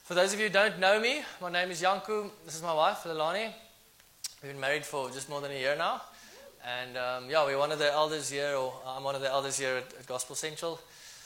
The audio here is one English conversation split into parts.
For those of you who don't know me, my name is Janku. This is my wife, Lelani. We've been married for just more than a year now. And we're one of the elders here, or I'm one of the elders here at Gospel Central.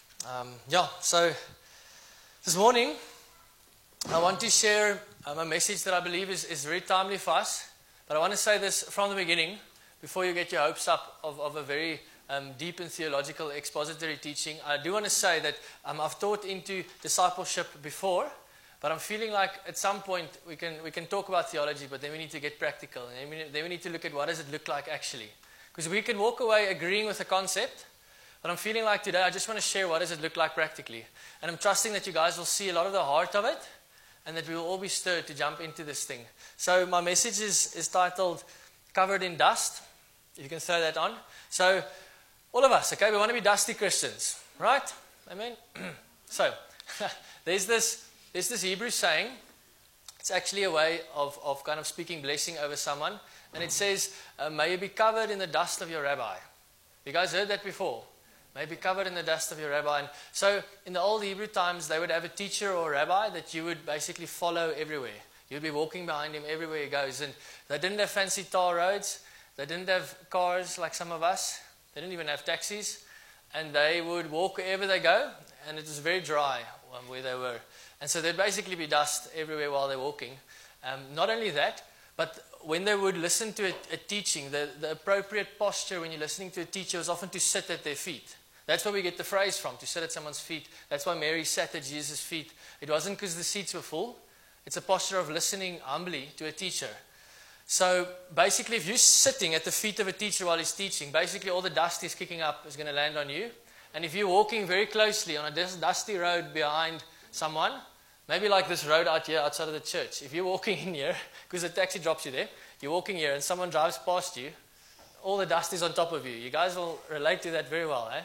So this morning, I want to share a message that I believe is very timely for us. But I want to say this from the beginning, before you get your hopes up of a very deep and theological expository teaching. I do want to say that I've taught into discipleship before, but I'm feeling like at some point we can talk about theology, but then we need to get practical, and then we need to look at what does it look like actually. Because we can walk away agreeing with the concept, but I'm feeling like today I just want to share what does it look like practically. And I'm trusting that you guys will see a lot of the heart of it, and that we will all be stirred to jump into this thing. So my message is titled, Covered in Dust. You can throw that on. So all of us, okay, we want to be dusty Christians, right? Amen? So there's this Hebrew saying. It's actually a way of kind of speaking blessing over someone. And it says, may you be covered in the dust of your rabbi. You guys heard that before? May you be covered in the dust of your rabbi. And so in the old Hebrew times, they would have a teacher or a rabbi that you would basically follow everywhere. You'd be walking behind him everywhere he goes. And they didn't have fancy tar roads. They didn't have cars like some of us. They didn't even have taxis. And they would walk wherever they go. And it was very dry where they were. And so there'd basically be dust everywhere while they're walking. Not only that, but when they would listen to a teaching, the appropriate posture when you're listening to a teacher was often to sit at their feet. That's where we get the phrase from, to sit at someone's feet. That's why Mary sat at Jesus' feet. It wasn't because the seats were full. It's a posture of listening humbly to a teacher. So basically, if you're sitting at the feet of a teacher while he's teaching, basically all the dust he's kicking up is going to land on you. And if you're walking very closely on a dusty road behind someone, maybe like this road out here outside of the church, if you're walking in here, because the taxi drops you there, you're walking here and someone drives past you, all the dust is on top of you. You guys will relate to that very well, eh?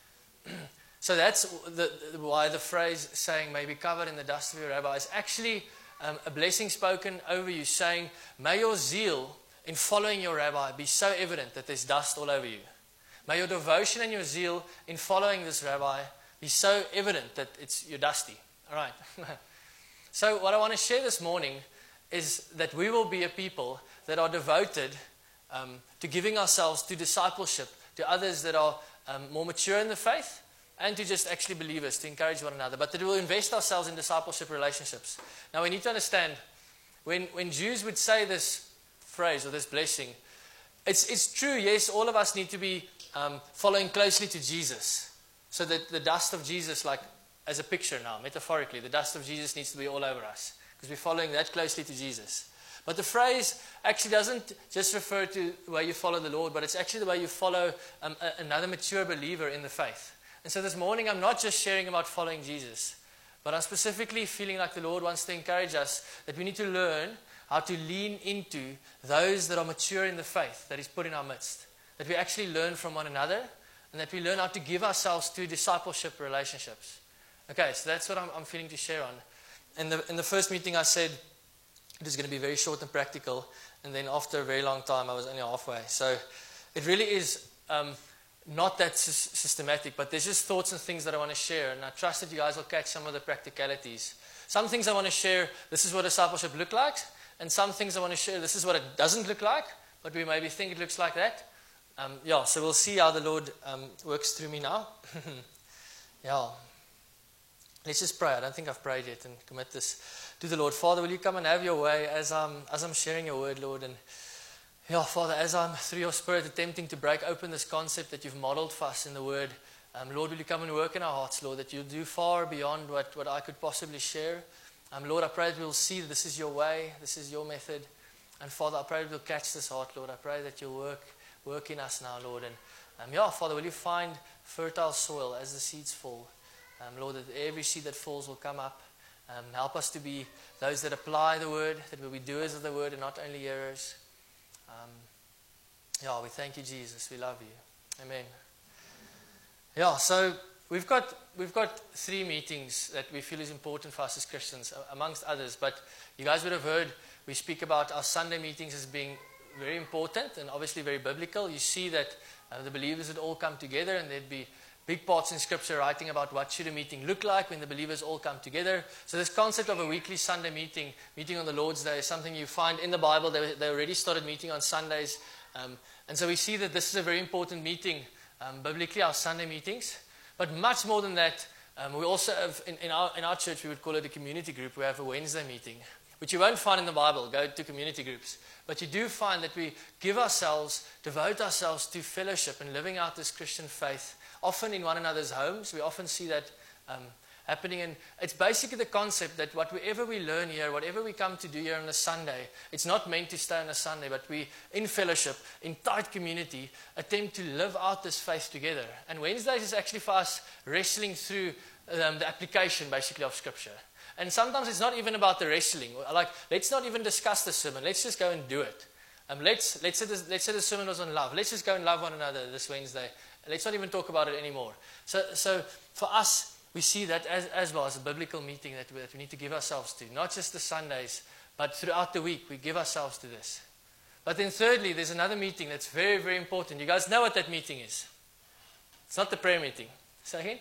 So that's why the phrase saying, may be covered in the dust of your rabbi, is actually a blessing spoken over you, saying, may your zeal in following your rabbi be so evident that there's dust all over you. May your devotion and your zeal in following this rabbi be so evident that you're dusty. All right. So what I want to share this morning is that we will be a people that are devoted to giving ourselves to discipleship, to others that are more mature in the faith, and to just actually believers, to encourage one another, but that we will invest ourselves in discipleship relationships. Now we need to understand, when Jews would say this phrase or this blessing, it's true, yes, all of us need to be following closely to Jesus, so that the dust of Jesus, like as a picture now, metaphorically, the dust of Jesus needs to be all over us, because we're following that closely to Jesus. But the phrase actually doesn't just refer to the way you follow the Lord, but it's actually the way you follow another mature believer in the faith. And so this morning, I'm not just sharing about following Jesus, but I'm specifically feeling like the Lord wants to encourage us that we need to learn how to lean into those that are mature in the faith that He's put in our midst. That we actually learn from one another, and that we learn how to give ourselves to discipleship relationships. Okay, so that's what I'm feeling to share on. In the first meeting, I said it is going to be very short and practical, and then after a very long time, I was only halfway. So it really is not that systematic, but there's just thoughts and things that I want to share, and I trust that you guys will catch some of the practicalities. Some things I want to share, this is what discipleship looks like, and some things I want to share, this is what it doesn't look like, but we maybe think it looks like that. So we'll see how the Lord works through me now. Let's just pray. I don't think I've prayed yet, and commit this to the Lord. Father, will you come and have your way as I'm sharing your word, Lord, and Father, as I'm, through your Spirit, attempting to break open this concept that you've modeled for us in the Word, Lord, will you come and work in our hearts, Lord, that you'll do far beyond what I could possibly share. Lord, I pray that we'll see that this is your way, this is your method. And Father, I pray that we'll catch this heart, Lord. I pray that you'll work in us now, Lord. And Father, will you find fertile soil as the seeds fall. Lord, that every seed that falls will come up. Help us to be those that apply the Word, that we'll be doers of the Word and not only hearers. We thank you, Jesus. We love you. Amen. So we've got 3 meetings that we feel is important for us as Christians, amongst others. But you guys would have heard we speak about our Sunday meetings as being very important and obviously very biblical. You see that the believers would all come together, and there'd be big parts in Scripture writing about what should a meeting look like when the believers all come together. So this concept of a weekly Sunday meeting on the Lord's Day, is something you find in the Bible. They already started meeting on Sundays. And so we see that this is a very important meeting, biblically, our Sunday meetings. But much more than that, we also have, in our church, we would call it a community group. We have a Wednesday meeting, which you won't find in the Bible. Go to community groups. But you do find that we devote ourselves to fellowship and living out this Christian faith, often in one another's homes. We often see that happening. And it's basically the concept that whatever we learn here, whatever we come to do here on a Sunday, it's not meant to stay on a Sunday, but we, in fellowship, in tight community, attempt to live out this faith together. And Wednesdays is actually for us wrestling through the application, basically, of Scripture. And sometimes it's not even about the wrestling. Like, let's not even discuss the sermon. Let's just go and do it. Let's say the sermon was on love. Let's just go and love one another this Wednesday. Let's not even talk about it anymore. So for us, we see that as well as a biblical meeting that we need to give ourselves to. Not just the Sundays, but throughout the week, we give ourselves to this. But then thirdly, there's another meeting that's very, very important. You guys know what that meeting is. It's not the prayer meeting. Say again?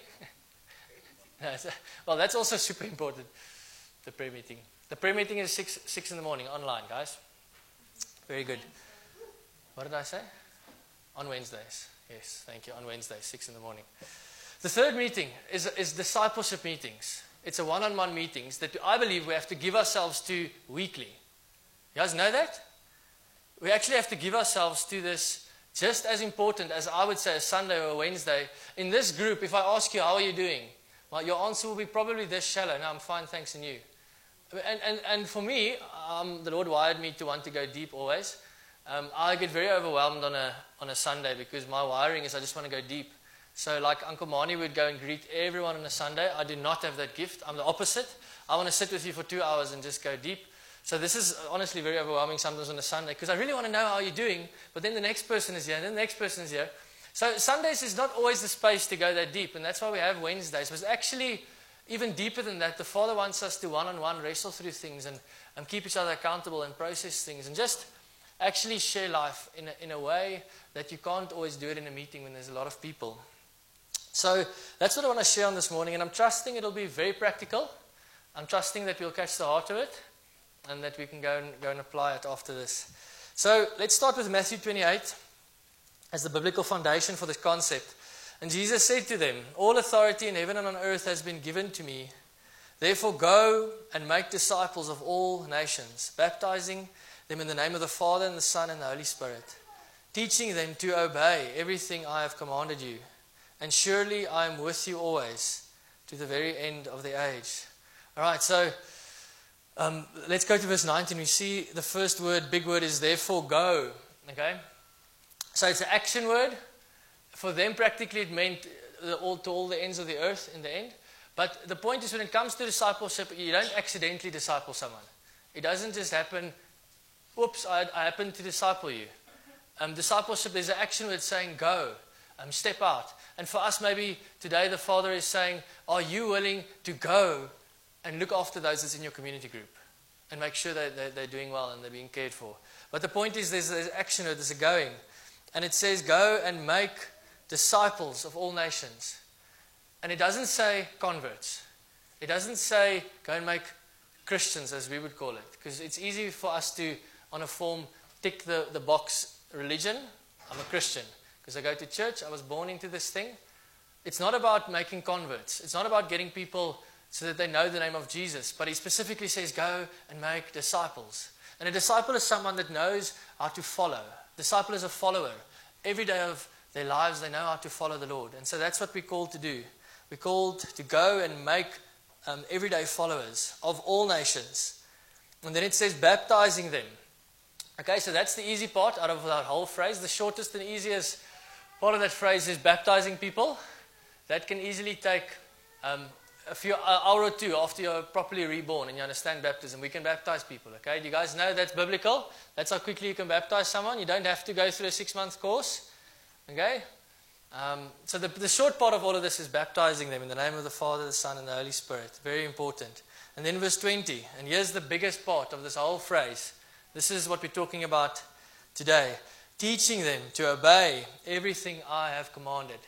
Well, that's also super important, the prayer meeting. The prayer meeting is 6 in the morning, online, guys. Very good. What did I say? On Wednesdays. Yes, thank you. On Wednesdays, 6 in the morning. The third meeting is discipleship meetings. It's a one-on-one meetings that I believe we have to give ourselves to weekly. You guys know that? We actually have to give ourselves to this just as important as I would say a Sunday or a Wednesday. In this group, if I ask you, how are you doing? Well, your answer will be probably this shallow. No, I'm fine, thanks, and you. And for me, the Lord wired me to want to go deep always. I get very overwhelmed on a Sunday because my wiring is I just want to go deep. So like Uncle Mani would go and greet everyone on a Sunday. I do not have that gift. I'm the opposite. I want to sit with you for 2 hours and just go deep. So this is honestly very overwhelming sometimes on a Sunday because I really want to know how you're doing. But then the next person is here and then the next person is here. So Sundays is not always the space to go that deep. And that's why we have Wednesdays. But actually, even deeper than that, the Father wants us to one-on-one wrestle through things and keep each other accountable and process things. And just actually share life in a way that you can't always do it in a meeting when there's a lot of people. So that's what I want to share on this morning. And I'm trusting it'll be very practical. I'm trusting that we'll catch the heart of it. And that we can go and apply it after this. So let's start with Matthew 28 as the biblical foundation for this concept. And Jesus said to them, "All authority in heaven and on earth has been given to me. Therefore go and make disciples of all nations, baptizing them in the name of the Father and the Son and the Holy Spirit, teaching them to obey everything I have commanded you. And surely I am with you always to the very end of the age." All right, so let's go to verse 19. We see the first word, big word, is therefore go. Okay? So it's an action word. For them, practically, it meant to all the ends of the earth in the end. But the point is, when it comes to discipleship, you don't accidentally disciple someone. It doesn't just happen, oops, I happen to disciple you. Discipleship, there's an action word saying go, step out. And for us, maybe today the Father is saying, are you willing to go and look after those that's in your community group and make sure that they're doing well and they're being cared for? But the point is, there's an action word, there's a going. And it says, go and make disciples of all nations. And it doesn't say converts. It doesn't say go and make Christians, as we would call it. Because it's easy for us to, on a form, tick the box religion. I'm a Christian. Because I go to church, I was born into this thing. It's not about making converts. It's not about getting people so that they know the name of Jesus. But he specifically says go and make disciples. And a disciple is someone that knows how to follow. Disciple is a follower. Every day of their lives, they know how to follow the Lord. And so that's what we're called to do. We're called to go and make everyday followers of all nations. And then it says baptizing them. Okay, so that's the easy part out of that whole phrase. The shortest and easiest part of that phrase is baptizing people. That can easily take a few hour or two after you're properly reborn and you understand baptism. We can baptize people, okay? Do you guys know that's biblical? That's how quickly you can baptize someone. You don't have to go through a 6-month course, okay? So the short part of all of this is baptizing them in the name of the Father, the Son, and the Holy Spirit. Very important. And then verse 20, and here's the biggest part of this whole phrase. This is what we're talking about today. Teaching them to obey everything I have commanded.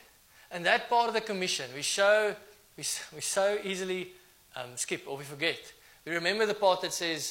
And that part of the commission, we so easily skip or we forget. We remember the part that says,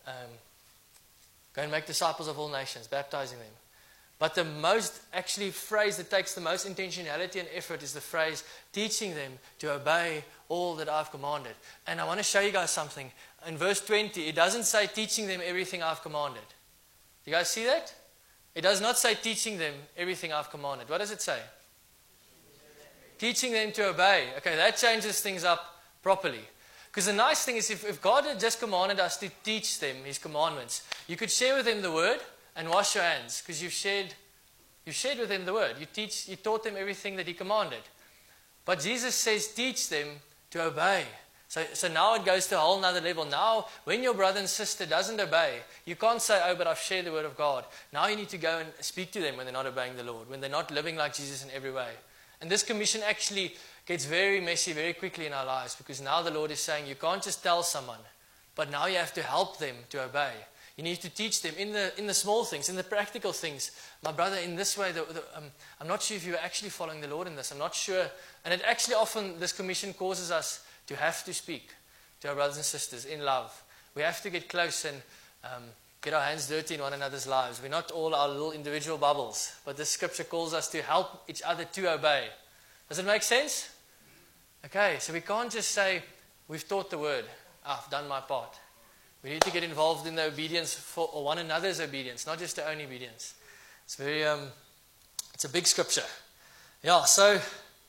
go and make disciples of all nations, baptizing them. But the most actually phrase that takes the most intentionality and effort is the phrase, teaching them to obey all that I've commanded. And I want to show you guys something. In verse 20, it doesn't say teaching them everything I've commanded. You guys see that? It does not say teaching them everything I've commanded. What does it say? Teaching them to obey. Okay, that changes things up properly. Because the nice thing is if God had just commanded us to teach them His commandments, you could share with them the word and wash your hands because you've shared with them the word. You taught them everything that He commanded. But Jesus says teach them to obey. So now it goes to a whole nother level. Now, when your brother and sister doesn't obey, you can't say, oh, but I've shared the word of God. Now you need to go and speak to them when they're not obeying the Lord, when they're not living like Jesus in every way. And this commission actually gets very messy very quickly in our lives because now the Lord is saying you can't just tell someone, but now you have to help them to obey. You need to teach them in the small things, in the practical things. My brother, in this way, I'm not sure if you're actually following the Lord in this. I'm not sure. And it actually often, this commission causes us to have to speak to our brothers and sisters in love. We have to get close and get our hands dirty in one another's lives. We're not all our little individual bubbles, but this scripture calls us to help each other to obey. Does it make sense? Okay, so we can't just say, we've taught the word, I've done my part. We need to get involved in the obedience for one another's obedience, not just our own obedience. It's very, it's a big scripture. Yeah, so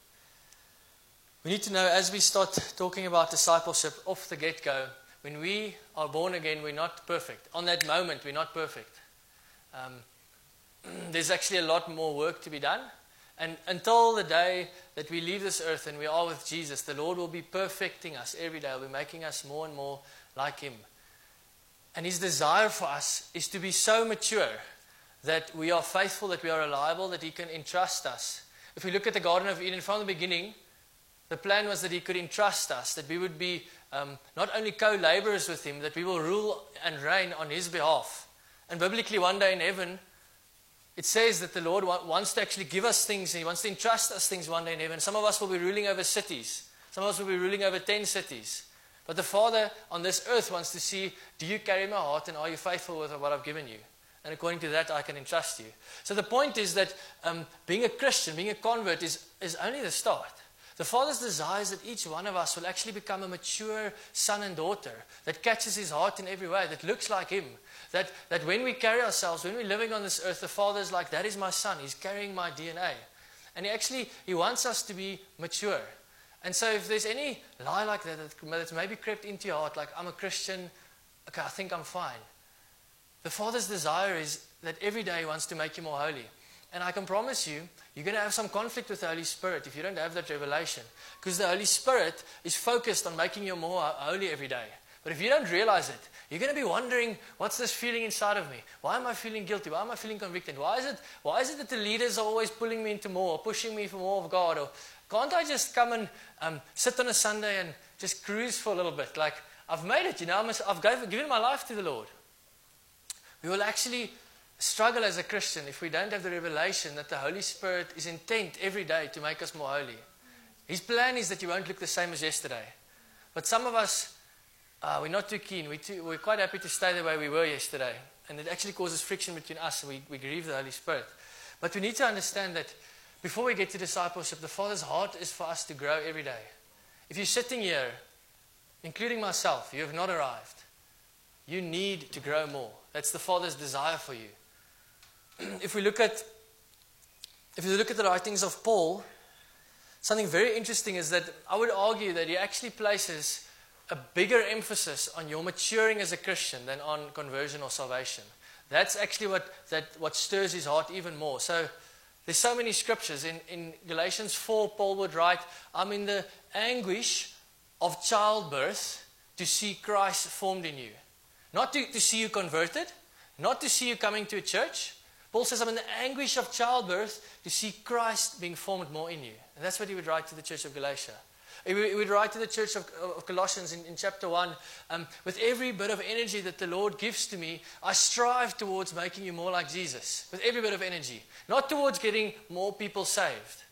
we need to know as we start talking about discipleship off the get-go, when we are born again, we're not perfect. On that moment, we're not perfect. There's actually a lot more work to be done. And until the day that we leave this earth and we are with Jesus, the Lord will be perfecting us every day. He'll be making us more and more like Him. And His desire for us is to be so mature that we are faithful, that we are reliable, that He can entrust us. If we look at the Garden of Eden from the beginning, the plan was that He could entrust us, that we would be not only co-laborers with Him, that we will rule and reign on His behalf. And biblically, one day in heaven, it says that the Lord wants to actually give us things, and He wants to entrust us things one day in heaven. Some of us will be ruling over cities. Some of us will be ruling over 10 cities. But the Father on this earth wants to see, do you carry my heart and are you faithful with what I've given you? And according to that, I can entrust you. So the point is that being a Christian, being a convert is only the start. The Father's desire is that each one of us will actually become a mature son and daughter that catches His heart in every way, that looks like Him. That when we carry ourselves, when we're living on this earth, the Father is like, that is my son. He's carrying my DNA. And He wants us to be mature. And so if there's any lie like that that's maybe crept into your heart, like I'm a Christian, okay, I think I'm fine. The Father's desire is that every day He wants to make you more holy. And I can promise you, you're going to have some conflict with the Holy Spirit if you don't have that revelation. Because the Holy Spirit is focused on making you more holy every day. But if you don't realize it, you're going to be wondering, what's this feeling inside of me? Why am I feeling guilty? Why am I feeling convicted? Why is it that the leaders are always pulling me into more, or pushing me for more of God? Or can't I just come and sit on a Sunday and just cruise for a little bit? Like, I've made it, I've given my life to the Lord. We will actually struggle as a Christian if we don't have the revelation that the Holy Spirit is intent every day to make us more holy. His plan is that you won't look the same as yesterday. But some of us, we're not too keen. We're quite happy to stay the way we were yesterday. And it actually causes friction between us, and we grieve the Holy Spirit. But we need to understand that before we get to discipleship, the Father's heart is for us to grow every day. If you're sitting here, including myself, you have not arrived. You need to grow more. That's the Father's desire for you. If you look at the writings of Paul, something very interesting is that I would argue that he actually places a bigger emphasis on your maturing as a Christian than on conversion or salvation. That's actually what stirs his heart even more. So there's so many scriptures. In Galatians 4, Paul would write, I'm in the anguish of childbirth to see Christ formed in you. Not to see you converted, not to see you coming to a church. Paul says, I'm in the anguish of childbirth to see Christ being formed more in you. And that's what he would write to the church of Galatia. He would write to the church of Colossians in chapter 1, with every bit of energy that the Lord gives to me, I strive towards making you more like Jesus. With every bit of energy. Not towards getting more people saved.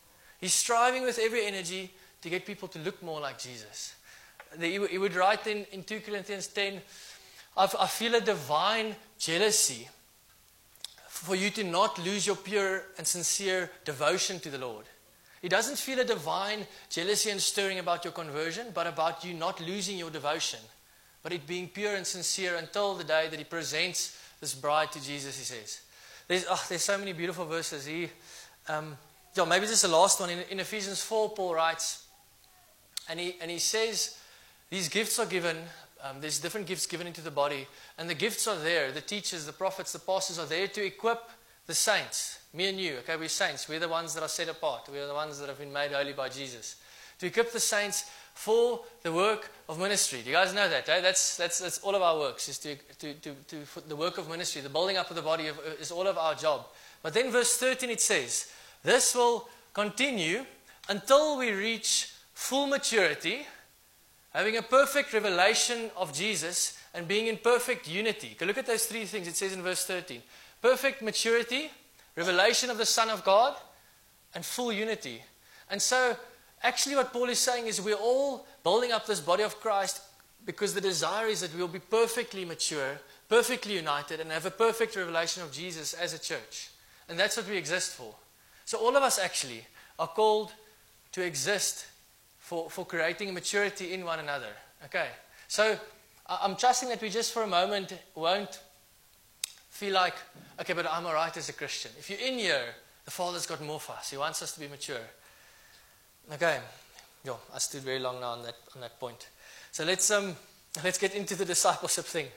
He's striving with every energy to get people to look more like Jesus. He would write in 2 Corinthians 10, I feel a divine jealousy for you to not lose your pure and sincere devotion to the Lord. He doesn't feel a divine jealousy and stirring about your conversion, but about you not losing your devotion, but it being pure and sincere until the day that He presents this bride to Jesus, He says. There's so many beautiful verses. Maybe this is the last one. In Ephesians 4, Paul writes, and he says, these gifts are given, there's different gifts given into the body, and the gifts are there. The teachers, the prophets, the pastors are there to equip the saints. Me and you, okay, we're saints. We're the ones that are set apart. We're the ones that have been made holy by Jesus. To equip the saints for the work of ministry. Do you guys know that? Eh? That's all of our works, is for the work of ministry. The building up of the body is all of our job. But then verse 13 it says, this will continue until we reach full maturity, having a perfect revelation of Jesus and being in perfect unity. Okay, look at those three things it says in verse 13. Perfect maturity, revelation of the Son of God, and full unity. And so, actually what Paul is saying is we're all building up this body of Christ because the desire is that we'll be perfectly mature, perfectly united, and have a perfect revelation of Jesus as a church. And that's what we exist for. So all of us actually are called to exist for creating maturity in one another. Okay, so I'm trusting that we just for a moment won't feel like, okay, but I'm all right as a Christian. If you're in here, the Father's got more for us. He wants us to be mature. Okay, I stood very long now on that point. So let's get into the discipleship thing.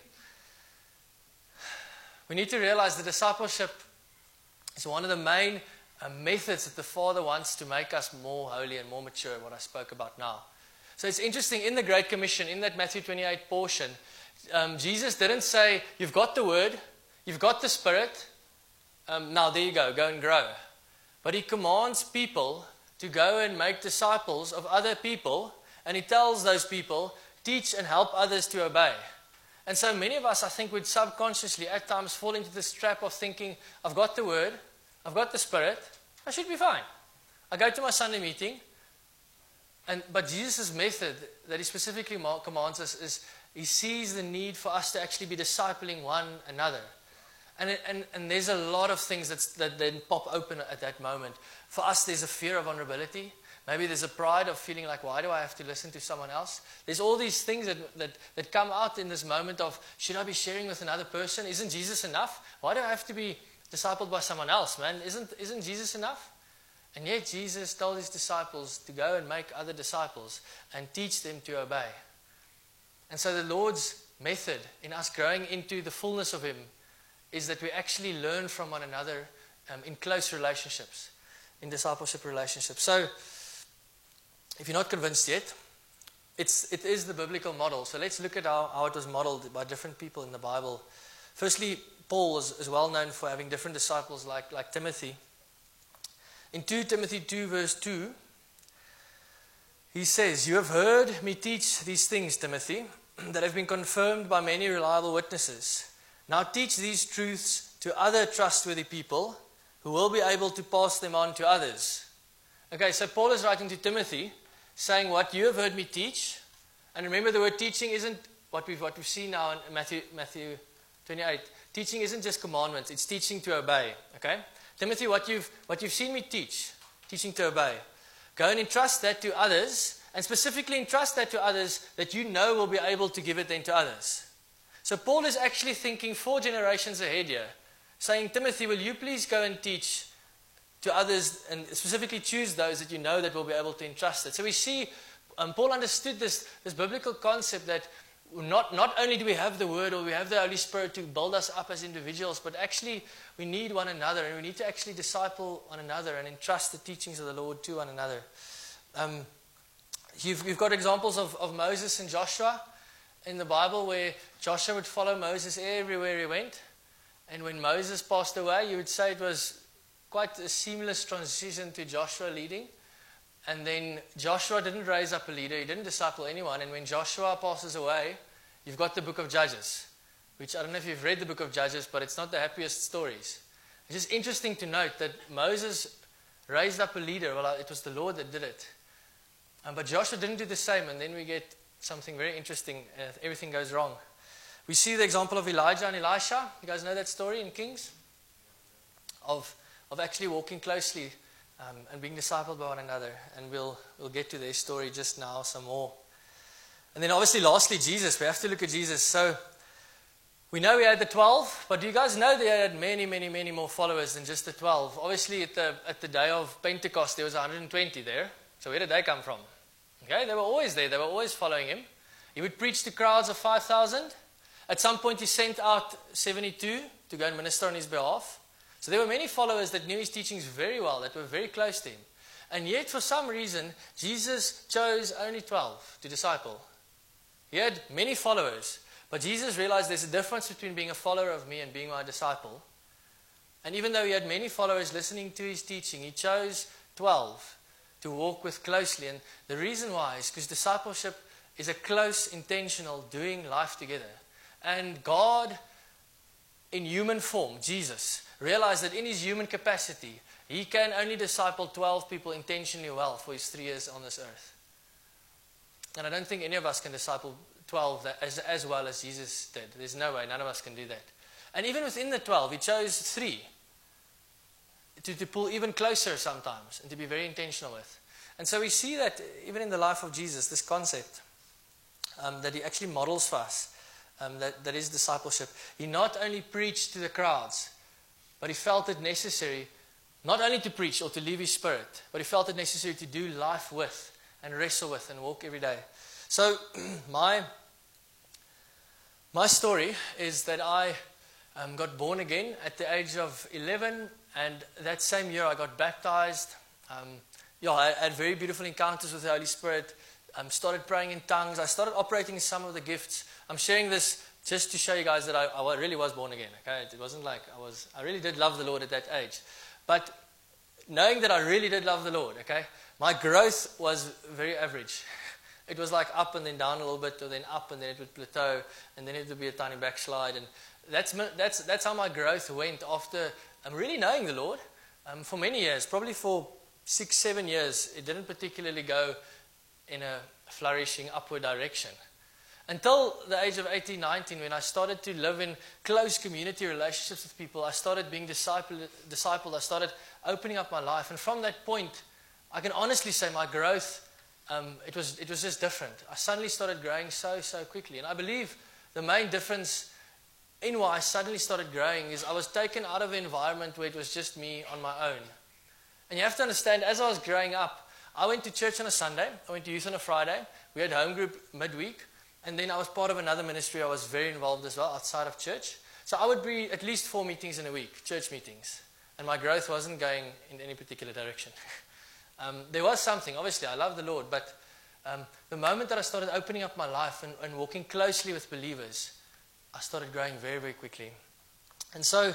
We need to realize that discipleship is one of the main methods that the Father wants to make us more holy and more mature, what I spoke about now. So it's interesting, in the Great Commission, in that Matthew 28 portion, Jesus didn't say, you've got the Word, you've got the Spirit, now there you go and grow. But He commands people to go and make disciples of other people, and He tells those people, teach and help others to obey. And so many of us, I think, would subconsciously at times fall into this trap of thinking, I've got the Word, I've got the Spirit, I should be fine. I go to my Sunday meeting, but Jesus' method that He specifically commands us is He sees the need for us to actually be discipling one another. And there's a lot of things that then pop open at that moment. For us, there's a fear of vulnerability. Maybe there's a pride of feeling like, why do I have to listen to someone else? There's all these things that come out in this moment of, should I be sharing with another person? Isn't Jesus enough? Why do I have to be discipled by someone else, man? Isn't Jesus enough? And yet Jesus told His disciples to go and make other disciples and teach them to obey. And so the Lord's method in us growing into the fullness of Him is that we actually learn from one another in close relationships, in discipleship relationships. So, if you're not convinced yet, it is the biblical model. So let's look at how it was modeled by different people in the Bible. Firstly, Paul is well known for having different disciples like Timothy. In 2 Timothy 2 verse 2, he says, you have heard me teach these things, Timothy, that have been confirmed by many reliable witnesses. Now teach these truths to other trustworthy people who will be able to pass them on to others. Okay, so Paul is writing to Timothy saying what you have heard me teach. And remember, the word teaching isn't what we've seen now in Matthew 28. Teaching isn't just commandments, it's teaching to obey. Okay? Timothy, what you've seen me teach, teaching to obey. Go and entrust that to others, and specifically entrust that to others that you know will be able to give it then to others. So Paul is actually thinking 4 generations ahead here, saying, Timothy, will you please go and teach to others, and specifically choose those that you know that will be able to entrust it. So we see Paul understood this biblical concept that not only do we have the Word or we have the Holy Spirit to build us up as individuals, but actually we need one another, and we need to actually disciple one another and entrust the teachings of the Lord to one another. You've got examples of Moses and Joshua in the Bible where Joshua would follow Moses everywhere he went. And when Moses passed away, you would say it was quite a seamless transition to Joshua leading. And then Joshua didn't raise up a leader. He didn't disciple anyone. And when Joshua passes away, you've got the book of Judges, which I don't know if you've read the book of Judges, but it's not the happiest stories. It's just interesting to note that Moses raised up a leader. Well, it was the Lord that did it. But Joshua didn't do the same, and then we get something very interesting. Everything goes wrong. We see the example of Elijah and Elisha. You guys know that story in Kings? Of actually walking closely and being discipled by one another. And we'll get to their story just now some more. And then obviously lastly, Jesus. We have to look at Jesus. So we know he had the 12, but do you guys know they had many, many, many more followers than just the 12? Obviously at the day of Pentecost there was 120 there. So where did they come from? Okay, they were always there. They were always following him. He would preach to crowds of 5,000. At some point he sent out 72 to go and minister on his behalf. So there were many followers that knew his teachings very well, that were very close to him. And yet for some reason, Jesus chose only 12 to disciple. He had many followers, but Jesus realized there's a difference between being a follower of me and being my disciple. And even though he had many followers listening to his teaching, he chose 12 to walk with closely. And the reason why is because discipleship is a close, intentional doing life together. And God, in human form, Jesus, realized that in his human capacity, he can only disciple 12 people intentionally well for his 3 years on this earth. And I don't think any of us can disciple 12 as well as Jesus did. There's no way, none of us can do that. And even within the 12, he chose 3 to pull even closer sometimes and to be very intentional with. And so we see that even in the life of Jesus, this concept that he actually models for us, that is discipleship. He not only preached to the crowds, but he felt it necessary not only to preach or to leave his spirit, but he felt it necessary to do life with and wrestle with and walk every day. So my story is that I got born again at the age of 11, and that same year I got baptized. I had very beautiful encounters with the Holy Spirit. Started praying in tongues. I started operating in some of the gifts. I'm sharing this just to show you guys that I really was born again. Okay, it wasn't like I really did love the Lord at that age. But knowing that I really did love the Lord, okay, my growth was very average. It was like up and then down a little bit, or then up and then it would plateau, and then it would be a tiny backslide. And that's how my growth went after really knowing the Lord for many years, probably for 6-7 years. It didn't particularly go in a flourishing upward direction. Until the age of 18, 19, when I started to live in close community relationships with people, I started being discipled. I started opening up my life. And from that point, I can honestly say my growth, it was just different. I suddenly started growing so quickly. And I believe the main difference in why I suddenly started growing is I was taken out of an environment where it was just me on my own. And you have to understand, as I was growing up, I went to church on a Sunday. I went to youth on a Friday. We had home group midweek. And then I was part of another ministry I was very involved as well outside of church. So I would be at least 4 meetings in a week, church meetings. And my growth wasn't going in any particular direction. There was something, obviously, I love the Lord. But the moment that I started opening up my life and walking closely with believers, I started growing very, very quickly. And so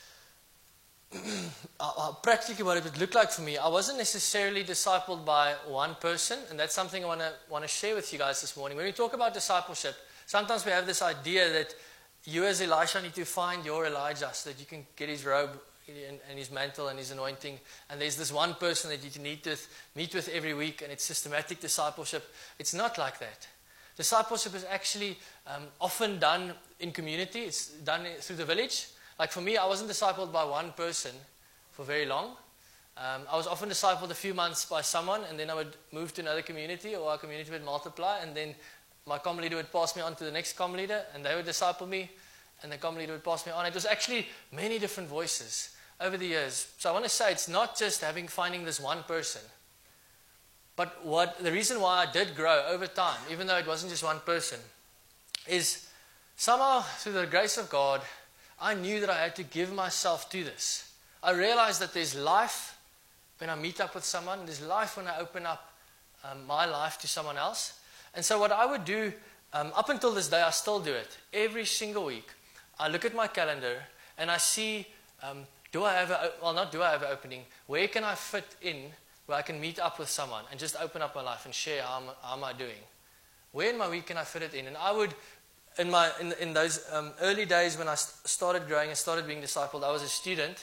practically what it would look like for me, I wasn't necessarily discipled by one person, and that's something I want to share with you guys this morning. When we talk about discipleship, sometimes we have this idea that you as Elisha need to find your Elijah so that you can get his robe and his mantle and his anointing, and there's this one person that you need to meet with every week, and it's systematic discipleship. It's not like that. Discipleship is actually often done in community. It's done through the village. Like for me, I wasn't discipled by one person for very long. I was often discipled a few months by someone, and then I would move to another community, or our community would multiply, and then my comm leader would pass me on to the next comm leader, and they would disciple me, and the comm leader would pass me on. It was actually many different voices over the years. So I want to say it's not just finding this one person. But the reason why I did grow over time, even though it wasn't just one person, is somehow through the grace of God, I knew that I had to give myself to this. I realized that there's life when I meet up with someone. There's life when I open up my life to someone else. And so what I would do, up until this day, I still do it. Every single week, I look at my calendar and I see, do I have an opening? Where can I fit in where I can meet up with someone and just open up my life and share how am I doing? Where in my week can I fit it in? And I would, in those early days when I started growing and started being discipled, I was a student,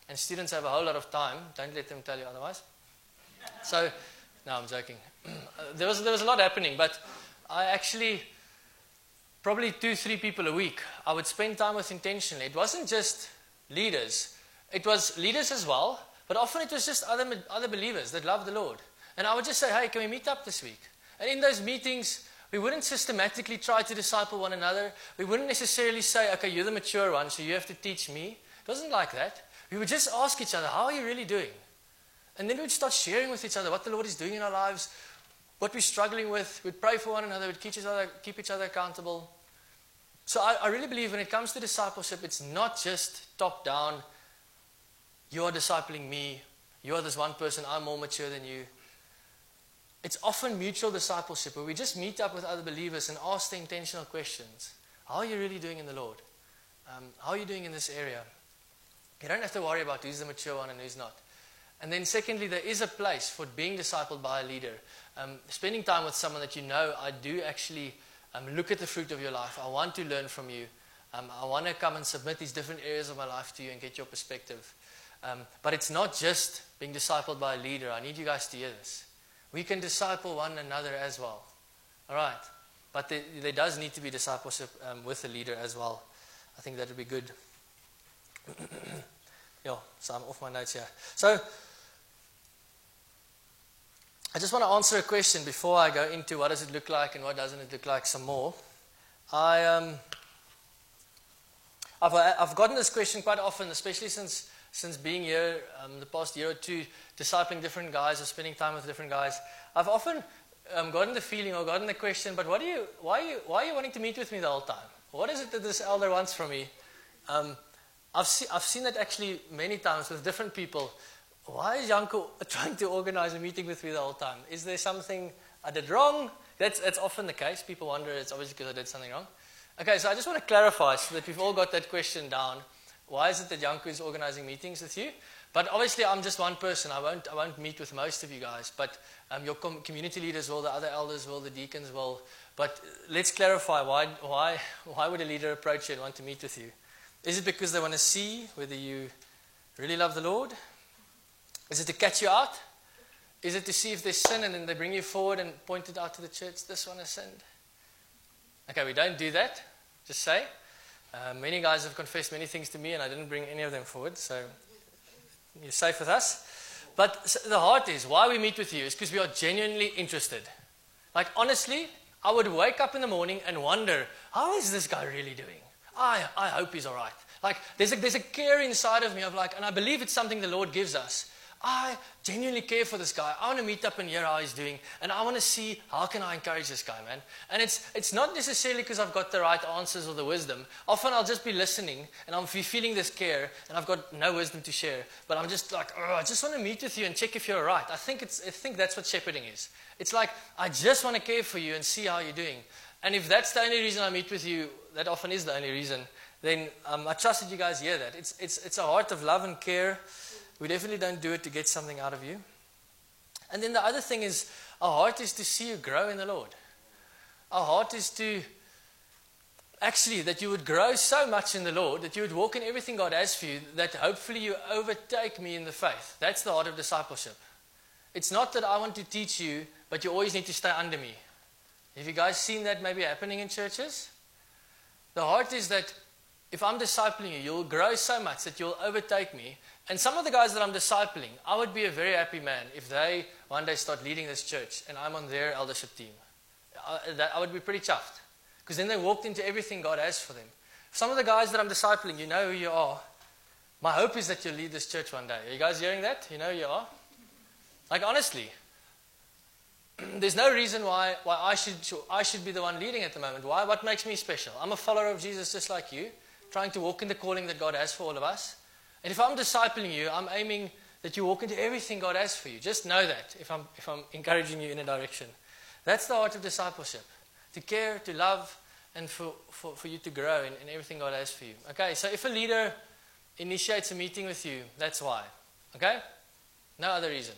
and students have a whole lot of time. Don't let them tell you otherwise. So, no, I'm joking. There was a lot happening, but I actually, probably 2-3 people a week, I would spend time with intentionally. It wasn't just leaders. It was leaders as well, but often it was just other believers that love the Lord. And I would just say, hey, can we meet up this week? And in those meetings, we wouldn't systematically try to disciple one another. We wouldn't necessarily say, okay, you're the mature one, so you have to teach me. It wasn't like that. We would just ask each other, how are you really doing? And then we'd start sharing with each other what the Lord is doing in our lives, what we're struggling with. We'd pray for one another. We'd keep each other accountable. So I really believe when it comes to discipleship, it's not just top-down, you are discipling me, you are this one person, I'm more mature than you. It's often mutual discipleship where we just meet up with other believers and ask the intentional questions. How are you really doing in the Lord? How are you doing in this area? You don't have to worry about who's the mature one and who's not. And then secondly, there is a place for being discipled by a leader. Spending time with someone that you know, I do actually look at the fruit of your life. I want to learn from you. I want to come and submit these different areas of my life to you and get your perspective. But it's not just being discipled by a leader. I need you guys to hear this. We can disciple one another as well. All right. But there does need to be discipleship with a leader as well. I think that would be good. Yeah, so I'm off my notes here. So, I just want to answer a question before I go into what does it look like and what doesn't it look like some more. I've gotten this question quite often, especially since being here the past year or two, discipling different guys or spending time with different guys. I've often gotten the feeling or gotten the question, but why are you wanting to meet with me the whole time? What is it that this elder wants from me? I've seen that actually many times with different people. Why is Janko trying to organize a meeting with me the whole time? Is there something I did wrong? That's often the case. People wonder it's obviously because I did something wrong. Okay, so I just want to clarify so that we've all got that question down. Why is it that Janko is organizing meetings with you? But obviously I'm just one person. I won't meet with most of you guys. But your community leaders will, the other elders will, the deacons will. But let's clarify why would a leader approach you and want to meet with you? Is it because they want to see whether you really love the Lord? Is it to catch you out? Is it to see if there's sin and then they bring you forward and point it out to the church, this one has sinned? Okay, we don't do that, just say. Many guys have confessed many things to me and I didn't bring any of them forward, so you're safe with us. But the heart is, why we meet with you is because we are genuinely interested. Like honestly, I would wake up in the morning and wonder, how is this guy really doing? I hope he's all right. Like there's a care inside of me of like, and I believe it's something the Lord gives us. I genuinely care for this guy. I want to meet up and hear how he's doing. And I want to see how can I encourage this guy, man. And it's not necessarily because I've got the right answers or the wisdom. Often I'll just be listening and I'll be feeling this care and I've got no wisdom to share. But I'm just like, I just want to meet with you and check if you're all right. I think that's what shepherding is. It's like, I just want to care for you and see how you're doing. And if that's the only reason I meet with you, that often is the only reason, then I trust that you guys hear that. It's a heart of love and care. We definitely don't do it to get something out of you. And then the other thing is, our heart is to see you grow in the Lord. Our heart is to, actually, that you would grow so much in the Lord, that you would walk in everything God has for you, that hopefully you overtake me in the faith. That's the heart of discipleship. It's not that I want to teach you, but you always need to stay under me. Have you guys seen that maybe happening in churches? The heart is that if I'm discipling you, you'll grow so much that you'll overtake me. And some of the guys that I'm discipling, I would be a very happy man if they one day start leading this church and I'm on their eldership team. I would be pretty chuffed. Because then they walked into everything God has for them. Some of the guys that I'm discipling, you know who you are. My hope is that you'll lead this church one day. Are you guys hearing that? You know who you are? Like honestly, there's no reason why I should be the one leading at the moment. Why? What makes me special? I'm a follower of Jesus just like you, trying to walk in the calling that God has for all of us. And if I'm discipling you, I'm aiming that you walk into everything God has for you. Just know that if I'm encouraging you in a direction. That's the heart of discipleship. To care, to love, and for you to grow in everything God has for you. Okay, so if a leader initiates a meeting with you, that's why. Okay? No other reason.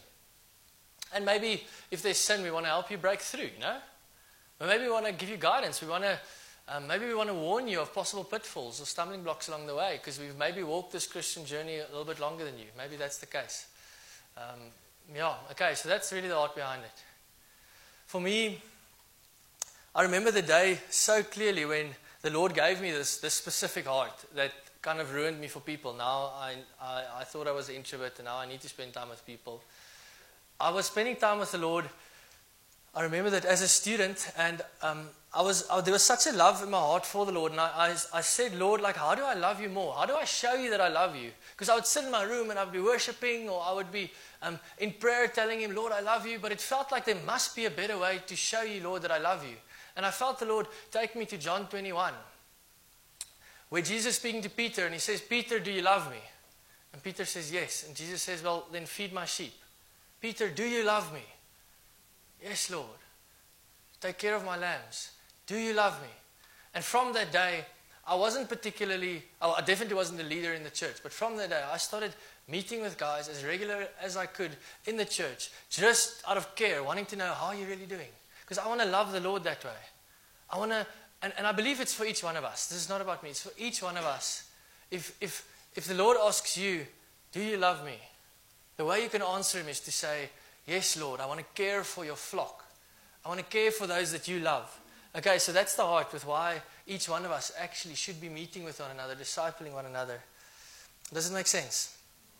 And maybe if there's sin, we want to help you break through, you know? Or maybe we want to give you guidance. We want to maybe we want to warn you of possible pitfalls or stumbling blocks along the way, because we've maybe walked this Christian journey a little bit longer than you. Maybe that's the case. Okay, so that's really the heart behind it. For me, I remember the day so clearly when the Lord gave me this specific heart that kind of ruined me for people. Now I thought I was an introvert, and now I need to spend time with people. I was spending time with the Lord. I remember that as a student, and there was such a love in my heart for the Lord, and I said, Lord, like, how do I love you more? How do I show you that I love you? Because I would sit in my room and I would be worshiping, or I would be in prayer telling him, Lord, I love you, but it felt like there must be a better way to show you, Lord, that I love you. And I felt the Lord take me to John 21, where Jesus is speaking to Peter, and he says, Peter, do you love me? And Peter says, yes. And Jesus says, well, then feed my sheep. Peter, do you love me? Yes, Lord. Take care of my lambs. Do you love me? And from that day, I definitely wasn't the leader in the church, but from that day, I started meeting with guys as regular as I could in the church, just out of care, wanting to know, how are you really doing? Because I want to love the Lord that way. I want to, and I believe it's for each one of us. This is not about me. It's for each one of us. If the Lord asks you, do you love me? The way you can answer him is to say, yes, Lord, I want to care for your flock. I want to care for those that you love. Okay, so that's the heart with why each one of us actually should be meeting with one another, discipling one another. Does it make sense?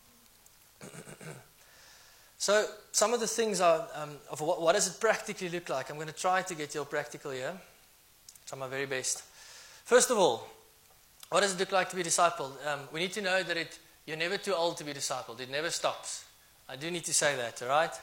So some of the things are, of what does it practically look like? I'm going to try to get you all practical here. Try my very best. First of all, what does it look like to be discipled? We need to know that you're never too old to be discipled. It never stops. I do need to say that, all right?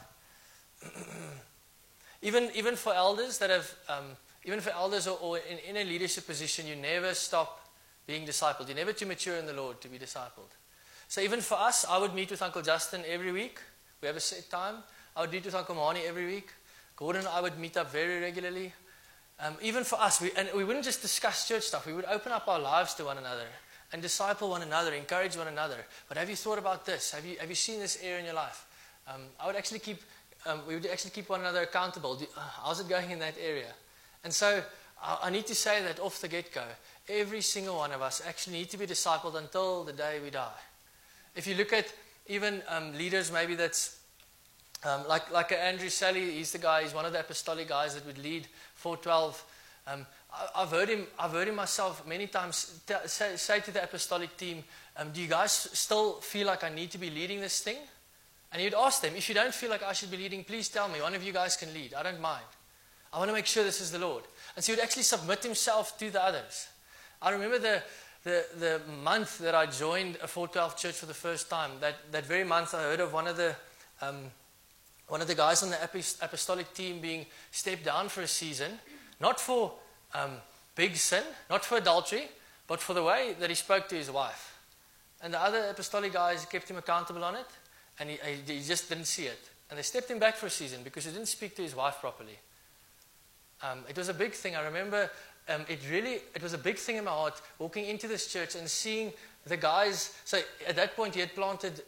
Even for elders that have, even for elders or in a leadership position, you never stop being discipled. You're never too mature in the Lord to be discipled. So even for us, I would meet with Uncle Justin every week. We have a set time. I would meet with Uncle Mahoney every week. Gordon and I would meet up very regularly. Even for us, we wouldn't just discuss church stuff. We would open up our lives to one another and disciple one another, encourage one another. But have you thought about this? Have you seen this area in your life? We would actually keep one another accountable. How's it going in that area? And so I need to say that off the get-go, every single one of us actually need to be discipled until the day we die. If you look at even leaders, maybe that's like Andrew Sally, he's one of the apostolic guys that would lead 412. I've heard him myself many times say to the apostolic team, do you guys still feel like I need to be leading this thing? And you'd ask them, if you don't feel like I should be leading, please tell me. One of you guys can lead. I don't mind. I want to make sure this is the Lord. And so he would actually submit himself to the others. I remember the month that I joined a 412 church for the first time. That very month I heard of one of the guys on the apostolic team being stepped down for a season, not for big sin, not for adultery, but for the way that he spoke to his wife. And the other apostolic guys kept him accountable on it, and he just didn't see it. And they stepped him back for a season because he didn't speak to his wife properly. It was a big thing. I remember it was a big thing in my heart walking into this church and seeing the guys. So at that point he had planted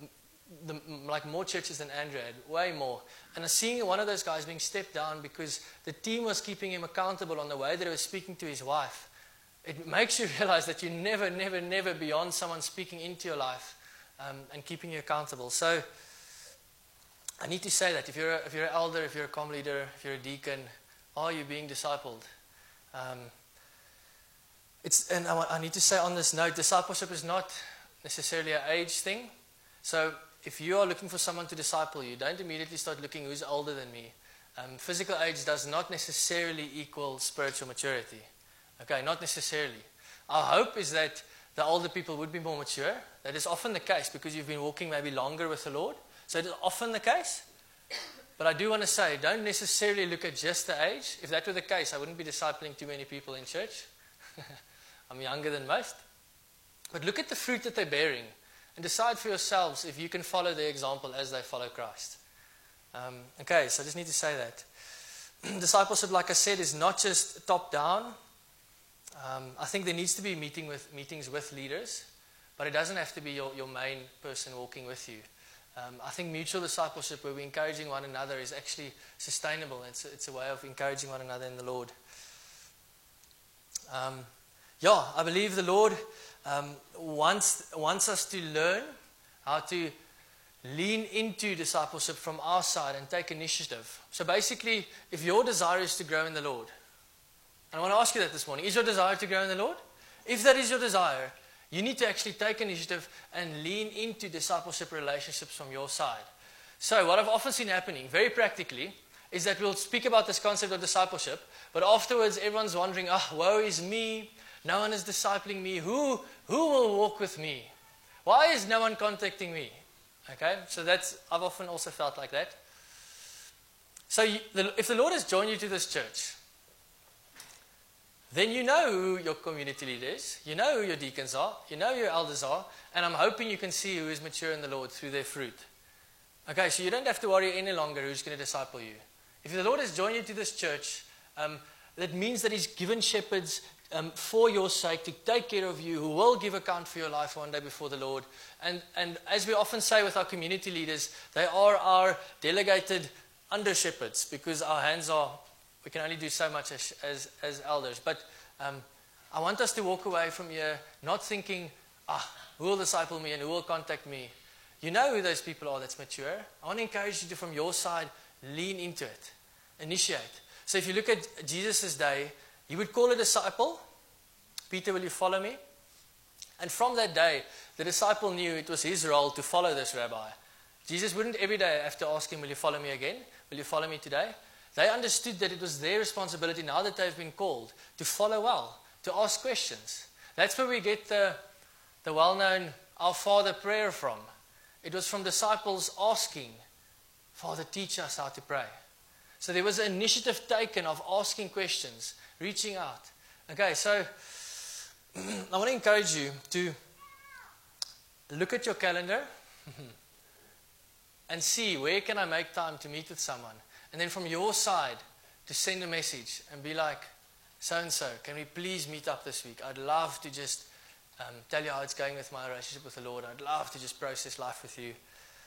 more churches than Andrew had, way more. And seeing one of those guys being stepped down because the team was keeping him accountable on the way that he was speaking to his wife, it makes you realize that you're never, never, never beyond someone speaking into your life and keeping you accountable. So I need to say that if you're an elder, if you're a comm leader, if you're a deacon, are you being discipled? And I need to say on this note, discipleship is not necessarily an age thing. So if you are looking for someone to disciple you, don't immediately start looking who's older than me. Physical age does not necessarily equal spiritual maturity. Okay, not necessarily. Our hope is that the older people would be more mature. That is often the case because you've been walking maybe longer with the Lord. So it is often the case. But I do want to say, don't necessarily look at just the age. If that were the case, I wouldn't be discipling too many people in church. I'm younger than most. But look at the fruit that they're bearing and decide for yourselves if you can follow their example as they follow Christ. Okay, so I just need to say that. Discipleship, like I said, is not just top-down. I think there needs to be meetings with leaders, but it doesn't have to be your main person walking with you. I think mutual discipleship where we're encouraging one another is actually sustainable. It's a way of encouraging one another in the Lord. I believe the Lord wants us to learn how to lean into discipleship from our side and take initiative. So basically, if your desire is to grow in the Lord, and I want to ask you that this morning, is your desire to grow in the Lord? If that is your desire, you need to actually take initiative and lean into discipleship relationships from your side. So what I've often seen happening, very practically, is that we'll speak about this concept of discipleship, but afterwards everyone's wondering, woe is me, no one is discipling me, who will walk with me? Why is no one contacting me? Okay, so I've often also felt like that. So if the Lord has joined you to this church, then you know who your community leader is, you know who your deacons are, you know who your elders are, and I'm hoping you can see who is mature in the Lord through their fruit. Okay, so you don't have to worry any longer who's going to disciple you. If the Lord has joined you to this church, that means that He's given shepherds for your sake to take care of you, who will give account for your life one day before the Lord. And as we often say with our community leaders, they are our delegated under shepherds, because we can only do so much as elders. But I want us to walk away from here not thinking, who will disciple me and who will contact me. You know who those people are that's mature. I want to encourage you to, from your side, lean into it, initiate. So if you look at Jesus' day, He would call a disciple, Peter, will you follow me? And from that day, the disciple knew it was his role to follow this rabbi. Jesus wouldn't every day have to ask him, will you follow me again? Will you follow me today? They understood that it was their responsibility, now that they've been called, to follow well, to ask questions. That's where we get the well-known Our Father prayer from. It was from disciples asking, Father, teach us how to pray. So there was an initiative taken of asking questions, reaching out. Okay, so I want to encourage you to look at your calendar and see where can I make time to meet with someone. And then from your side, to send a message and be like, so-and-so, can we please meet up this week? I'd love to just tell you how it's going with my relationship with the Lord. I'd love to just process life with you.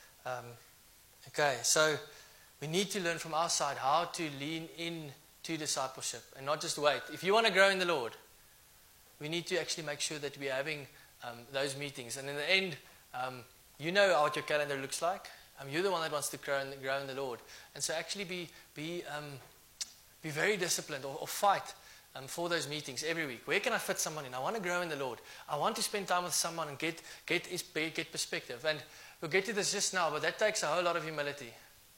Okay, so we need to learn from our side how to lean in to discipleship and not just wait. If you want to grow in the Lord, we need to actually make sure that we're having those meetings. And in the end, you know what your calendar looks like. You're the one that wants to grow in the Lord. And so actually be very disciplined or fight for those meetings every week. Where can I fit someone in? I want to grow in the Lord. I want to spend time with someone and get perspective. And we'll get to this just now, but that takes a whole lot of humility.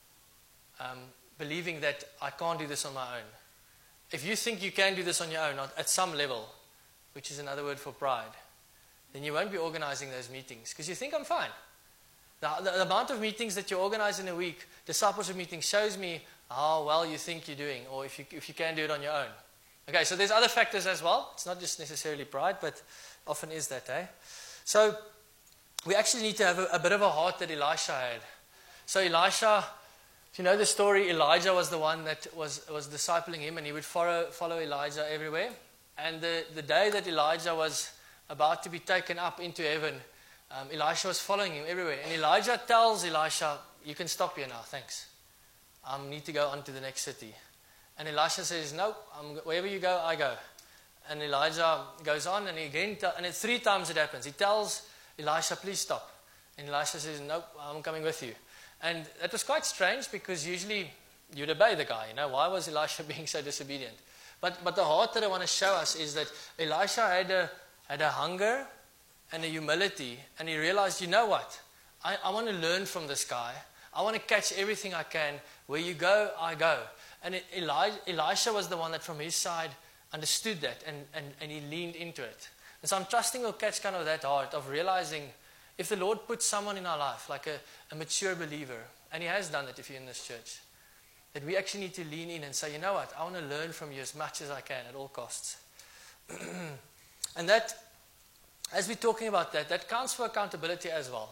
Believing that I can't do this on my own. If you think you can do this on your own at some level, which is another word for pride, then you won't be organizing those meetings because you think I'm fine. The amount of meetings that you organize in a week, discipleship meetings, shows me how well you think you're doing, or if you can do it on your own. Okay, so there's other factors as well. It's not just necessarily pride, but often is that, eh? So we actually need to have a bit of a heart that Elisha had. So Elisha, if you know the story, Elijah was the one that was discipling him, and he would follow Elijah everywhere. And the day that Elijah was about to be taken up into heaven, Elisha was following him everywhere. And Elijah tells Elisha, you can stop here now, thanks. I need to go on to the next city. And Elisha says, no, wherever you go, I go. And Elijah goes on, and and it's 3 times it happens. He tells Elisha, please stop. And Elisha says, no, I'm coming with you. And that was quite strange, because usually you'd obey the guy. Why was Elisha being so disobedient? But the heart that I want to show us is that Elisha had a hunger and a humility, and he realized, you know what? I want to learn from this guy. I want to catch everything I can. Where you go, I go. And Elisha was the one that from his side understood that, and he leaned into it. And so I'm trusting we'll catch kind of that heart of realizing if the Lord puts someone in our life, like a mature believer, and He has done it if you're in this church, that we actually need to lean in and say, you know what, I want to learn from you as much as I can at all costs. And that, as we're talking about that counts for accountability as well.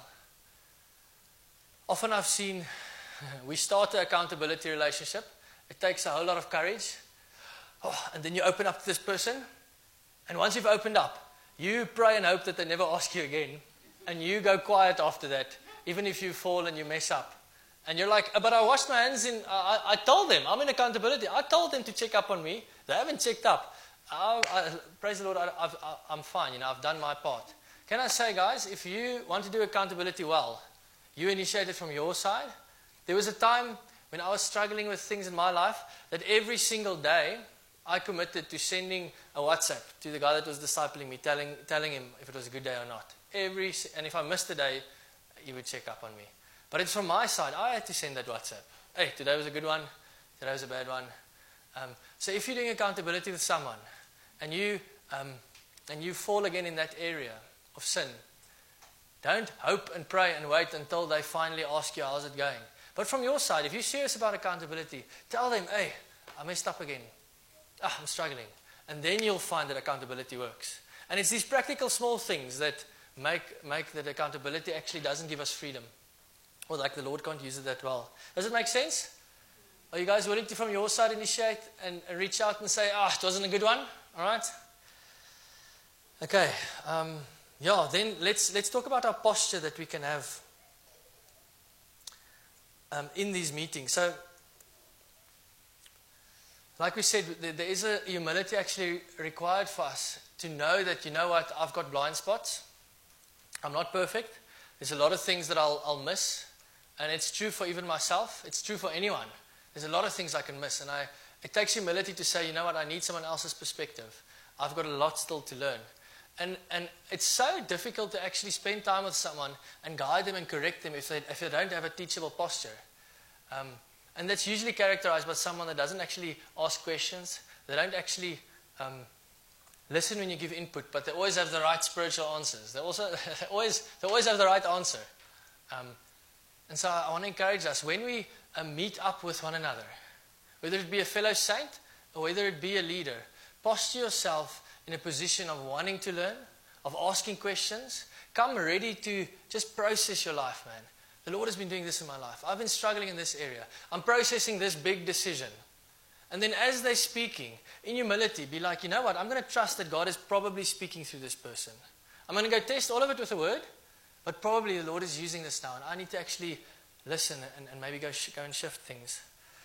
Often I've seen, we start an accountability relationship. It takes a whole lot of courage. And then you open up to this person. And once you've opened up, you pray and hope that they never ask you again. And you go quiet after that, even if you fall and you mess up. And you're like, but I washed my hands I told them, I'm in accountability. I told them to check up on me. They haven't checked up. Praise the Lord, I'm fine. I've done my part. Can I say, guys, if you want to do accountability well, you initiate it from your side. There was a time when I was struggling with things in my life that every single day I committed to sending a WhatsApp to the guy that was discipling me, telling him if it was a good day or not. And if I missed a day, he would check up on me. But it's from my side. I had to send that WhatsApp. Hey, today was a good one. Today was a bad one. So if you're doing accountability with someone and you fall again in that area of sin, don't hope and pray and wait until they finally ask you, how's it going? But from your side, if you're serious about accountability, tell them, hey, I messed up again. I'm struggling. And then you'll find that accountability works. And it's these practical small things that make that accountability actually doesn't give us freedom. Or like the Lord can't use it that well. Does it make sense? Are you guys willing to, from your side, initiate and reach out and say, it wasn't a good one? All right? Okay. Then let's talk about our posture that we can have in these meetings. So, like we said, there is a humility actually required for us to know that, you know what, I've got blind spots. I'm not perfect. There's a lot of things that I'll miss. And it's true for even myself. It's true for anyone. There's a lot of things I can miss. And it takes humility to say, you know what, I need someone else's perspective. I've got a lot still to learn. And it's so difficult to actually spend time with someone and guide them and correct them if they don't have a teachable posture. And that's usually characterized by someone that doesn't actually ask questions. They don't actually listen when you give input, but they always have the right spiritual answers. They always have the right answer. And so I want to encourage us, when we meet up with one another, whether it be a fellow saint or whether it be a leader, posture yourself in a position of wanting to learn, of asking questions. Come ready to just process your life, man. The Lord has been doing this in my life. I've been struggling in this area. I'm processing this big decision. And then as they're speaking, in humility, be like, you know what, I'm going to trust that God is probably speaking through this person. I'm going to go test all of it with the word, but probably the Lord is using this now, and I need to actually listen and maybe go and shift things.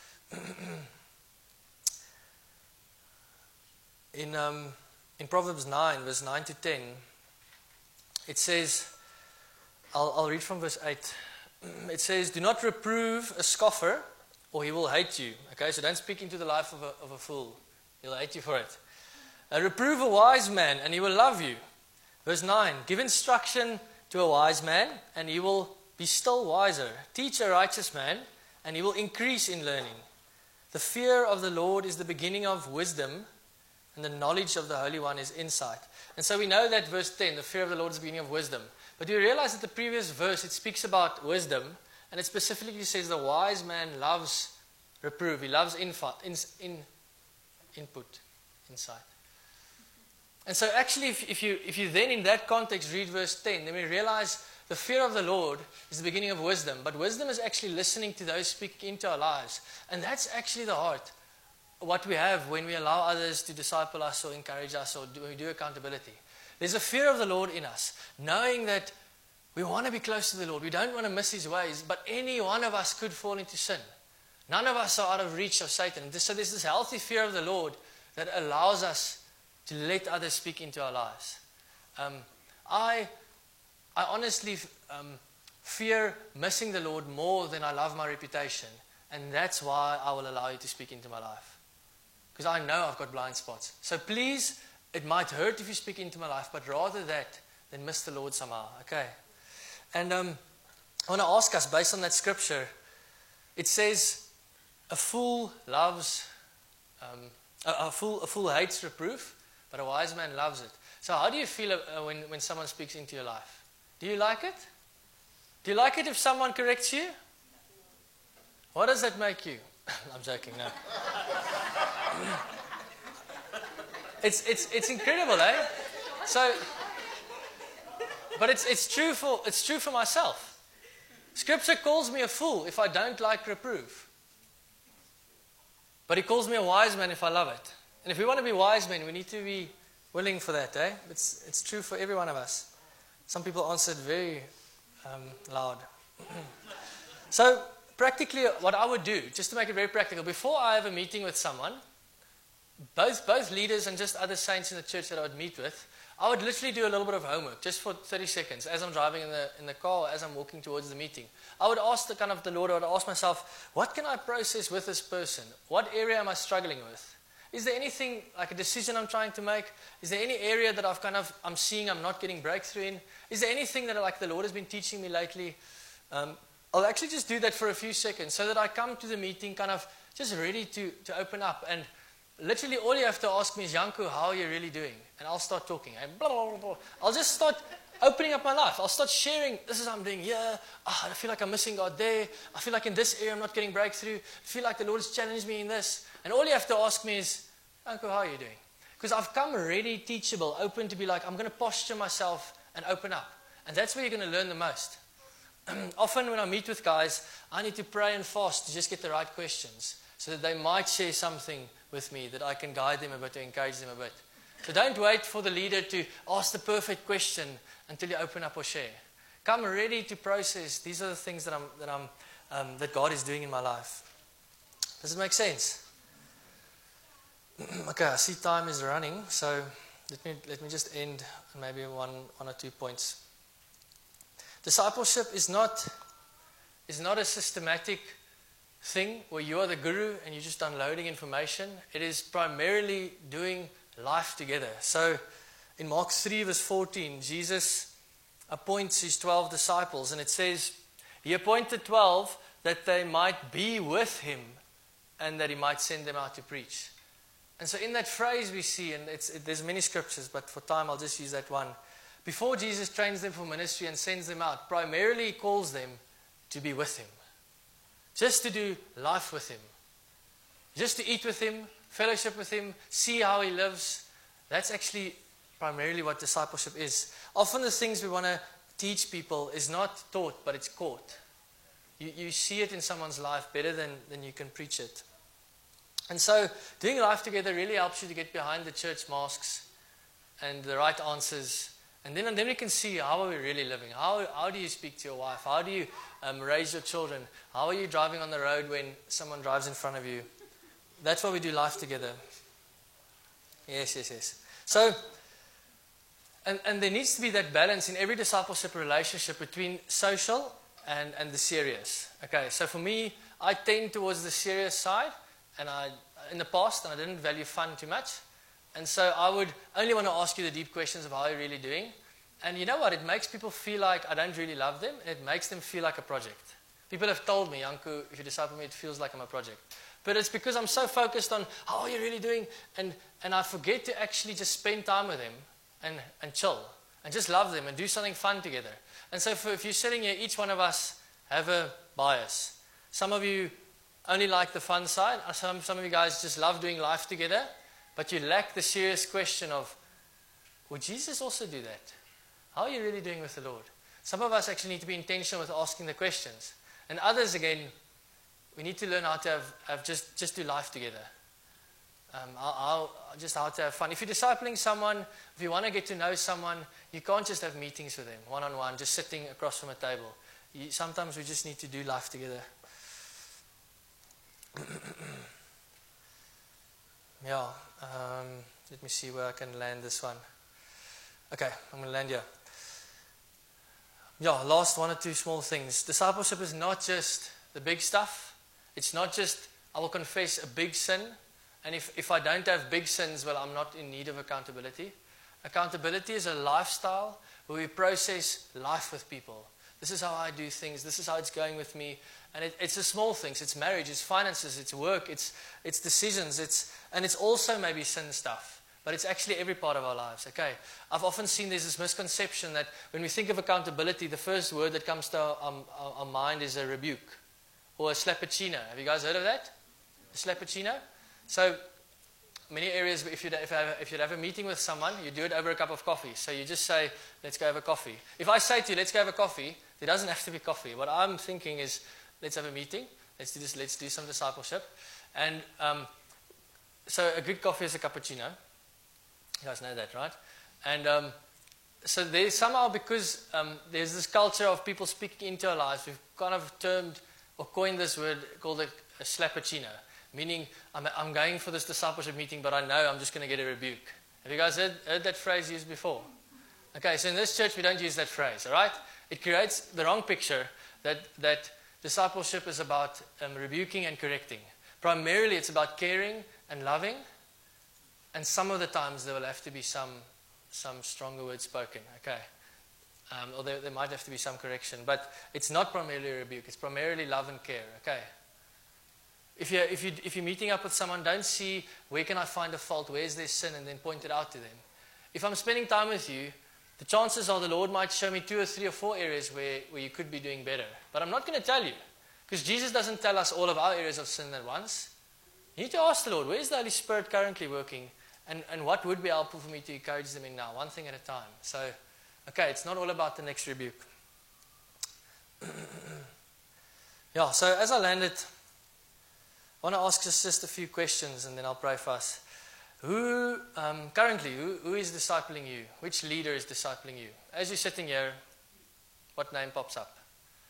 In Proverbs 9, verse 9 to 10, it says, I'll read from verse 8. It says, do not reprove a scoffer, or he will hate you. Okay, so don't speak into the life of a fool. He'll hate you for it. Reprove a wise man, and he will love you. Verse 9, give instruction to a wise man, and he will be still wiser. Teach a righteous man, and he will increase in learning. The fear of the Lord is the beginning of wisdom, and the knowledge of the Holy One is insight. And so we know that verse 10, the fear of the Lord is the beginning of wisdom. But you realize that the previous verse, it speaks about wisdom, and it specifically says the wise man loves reproof. He loves input, insight. And so actually, if you then in that context read verse 10, then we realize the fear of the Lord is the beginning of wisdom. But wisdom is actually listening to those speaking into our lives. And that's actually the heart, what we have when we allow others to disciple us or encourage us or we do accountability. There's a fear of the Lord in us, knowing that we want to be close to the Lord. We don't want to miss His ways, but any one of us could fall into sin. None of us are out of reach of Satan. So there's this healthy fear of the Lord that allows us to let others speak into our lives. I honestly fear missing the Lord more than I love my reputation. And that's why I will allow you to speak into my life. Because I know I've got blind spots. So please, it might hurt if you speak into my life, but rather that than miss the Lord somehow. Okay. And I want to ask us, based on that scripture, it says, a fool loves, a fool hates reproof, but a wise man loves it. So how do you feel when someone speaks into your life? Do you like it? Do you like it if someone corrects you? What does that make you? I'm joking, no. It's incredible, eh? So, but it's true for myself. Scripture calls me a fool if I don't like reproof. But He calls me a wise man if I love it. And if we want to be wise men, we need to be willing for that, eh? It's true for every one of us. Some people answered very loud. So, practically, what I would do, just to make it very practical, before I have a meeting with someone, both leaders and just other saints in the church that I would meet with, I would literally do a little bit of homework just for 30 seconds as I'm driving in the car or as I'm walking towards the meeting. I would ask the Lord, I would ask myself, what can I process with this person? What area am I struggling with? Is there anything, like a decision I'm trying to make? Is there any area that I'm seeing I'm not getting breakthrough in? Is there anything that like the Lord has been teaching me lately? I'll actually just do that for a few seconds so that I come to the meeting kind of just ready to open up. And literally all you have to ask me is, Janku, how are you really doing? And I'll start talking. And blah, blah, blah, blah. I'll just start opening up my life. I'll start sharing, this is what I'm doing here. I feel like I'm missing God there. I feel like in this area I'm not getting breakthrough. I feel like the Lord has challenged me in this. And all you have to ask me is, Janku, how are you doing? Because I've come ready, teachable, open to be like, I'm going to posture myself and open up. And that's where you're going to learn the most. Often when I meet with guys, I need to pray and fast to just get the right questions so that they might share something with me that I can guide them a bit, to encourage them a bit. So don't wait for the leader to ask the perfect question until you open up or share. Come ready to process. These are the things that God is doing in my life. Does it make sense? Okay, I see time is running, so let me just end maybe one or 2 points. Discipleship is not a systematic thing where you are the guru and you're just unloading information. It is primarily doing life together. So in Mark 3 verse 14, Jesus appoints his 12 disciples, and it says, he appointed 12 that they might be with him and that he might send them out to preach. And so in that phrase we see, and there's many scriptures, but for time I'll just use that one. Before Jesus trains them for ministry and sends them out, primarily he calls them to be with him. Just to do life with him. Just to eat with him, fellowship with him, see how he lives. That's actually primarily what discipleship is. Often the things we want to teach people is not taught, but it's caught. You see it in someone's life better than you can preach it. And so doing life together really helps you to get behind the church masks and the right answers. And then we can see, how are we really living? How do you speak to your wife? How do you raise your children? How are you driving on the road when someone drives in front of you? That's why we do life together. Yes. So, and there needs to be that balance in every discipleship relationship between social and the serious. Okay, so for me, I tend towards the serious side. And in the past, I didn't value fun too much. And so I would only want to ask you the deep questions of how you're really doing. And you know what? It makes people feel like I don't really love them. And it makes them feel like a project. People have told me, Janku, if you disciple me, it feels like I'm a project. But it's because I'm so focused on how are you really doing? And I forget to actually just spend time with them and chill. And just love them and do something fun together. And so if you're sitting here, each one of us have a bias. Some of you only like the fun side. Some of you guys just love doing life together, but you lack the serious question of, would Jesus also do that? How are you really doing with the Lord? Some of us actually need to be intentional with asking the questions. And others, again, we need to learn how to have just do life together. How to have fun. If you're discipling someone, if you want to get to know someone, you can't just have meetings with them, one-on-one, just sitting across from a table. Sometimes we just need to do life together. Let me see where I can land this one. Okay, I'm going to land here. Last 1 or 2 small things. Discipleship is not just the big stuff. It's not just, I will confess a big sin. And if I don't have big sins, well, I'm not in need of accountability. Accountability is a lifestyle where we process life with people. This is how I do things. This is how it's going with me. And it's the small things. It's marriage, it's finances, it's work, it's decisions, and it's also maybe sin stuff. But it's actually every part of our lives. Okay, I've often seen there's this misconception that when we think of accountability, the first word that comes to our mind is a rebuke or a slappuccino. Have you guys heard of that? A slappuccino? So many areas, if you'd have a meeting with someone, you do it over a cup of coffee. So you just say, let's go have a coffee. If I say to you, let's go have a coffee, there doesn't have to be coffee. What I'm thinking is, let's have a meeting. Let's do this. Let's do some discipleship. And so a good coffee is a cappuccino. You guys know that, right? And so there's somehow, because there's this culture of people speaking into our lives, we've kind of termed or coined this word called a slappuccino. Meaning, I'm going for this discipleship meeting, but I know I'm just going to get a rebuke. Have you guys heard that phrase used before? Okay, so in this church, we don't use that phrase, all right? It creates the wrong picture that discipleship is about rebuking and correcting. Primarily, it's about caring and loving, and some of the times there will have to be some stronger words spoken, okay? Or there might have to be some correction, but it's not primarily a rebuke. It's primarily love and care, okay? If you're meeting up with someone, don't see where can I find a fault, where's their sin, and then point it out to them. If I'm spending time with you, the chances are the Lord might show me 2 or 3 or 4 areas where you could be doing better. But I'm not going to tell you, because Jesus doesn't tell us all of our areas of sin at once. You need to ask the Lord, where's the Holy Spirit currently working, and what would be helpful for me to encourage them in now, one thing at a time. So, okay, it's not all about the next rebuke. Yeah, so as I landed, I want to ask just a few questions and then I'll pray for us. Currently, who is discipling you? Which leader is discipling you? As you're sitting here, what name pops up?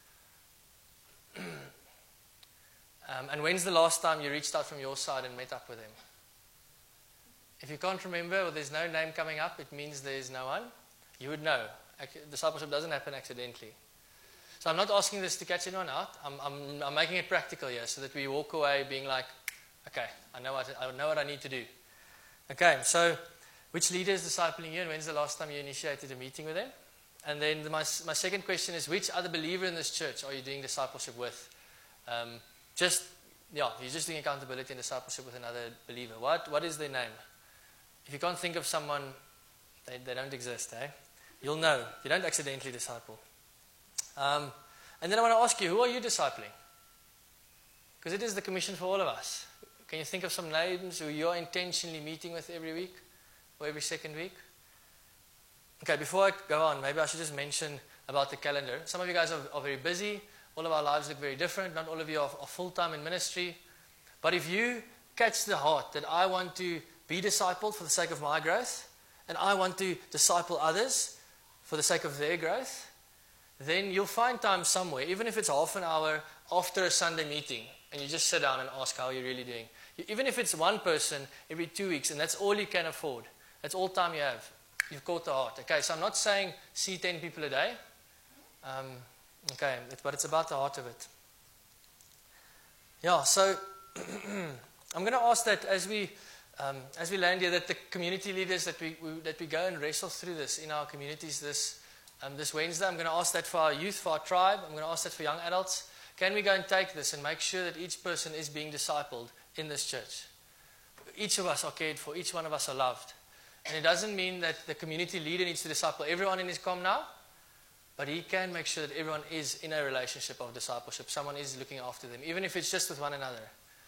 And when's the last time you reached out from your side and met up with him? If you can't remember or there's no name coming up, it means there's no one. You would know. Discipleship doesn't happen accidentally. So I'm not asking this to catch anyone out. I'm making it practical here so that we walk away being like, okay, I know what I need to do. Okay, so which leader is discipling you and when's the last time you initiated a meeting with them? And then my second question is, which other believer in this church are you doing discipleship with? You're just doing accountability and discipleship with another believer. What is their name? If you can't think of someone, they don't exist, eh? You'll know. You don't accidentally disciple. And then I want to ask you, who are you discipling? Because it is the commission for all of us. Can you think of some names who you're intentionally meeting with every week or every second week? Okay, before I go on, maybe I should just mention about the calendar. Some of you guys are very busy. All of our lives look very different. Not all of you are full-time in ministry. But if you catch the heart that I want to be discipled for the sake of my growth, and I want to disciple others for the sake of their growth, then you'll find time somewhere, even if it's half an hour after a Sunday meeting, and you just sit down and ask how you're really doing. Even if it's one person every 2 weeks, and that's all you can afford, that's all time you have, you've caught the heart. Okay, so I'm not saying see 10 people a day, but it's about the heart of it. Yeah, so I'm going to ask that as we land here, that the community leaders that we go and wrestle through this in our communities this Wednesday. I'm going to ask that for our youth, for our tribe. I'm going to ask that for young adults. Can we go and take this and make sure that each person is being discipled in this church? Each of us are cared for. Each one of us are loved. And it doesn't mean that the community leader needs to disciple everyone in his comm now, but he can make sure that everyone is in a relationship of discipleship. Someone is looking after them, even if it's just with one another.